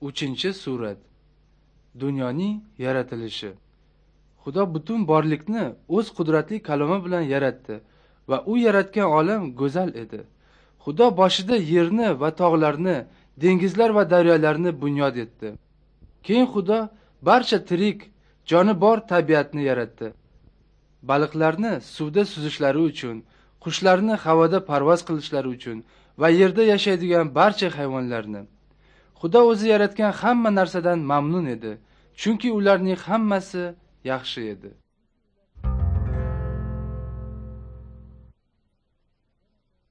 Surat. Dunyoning yaratilishi. Xudo butun borliqni o'z qudratli kalami bilan yaratdi va u yaratgan olam go'zal edi. Xudo boshida yerni va tog'larni, dengizlar va daryolarni bunyod etdi. Keyin Xudo barcha tirik, joni bor tabiatni yaratdi. Baliqlarni suvda suzishlari uchun, qushlarni havoda parvoz qilishlari uchun va yerda yashaydigan barcha hayvonlarni. Xudo o'zi yaratgan hamma narsadan mamnun edi, chunki ularning hammasi yaxshi edi.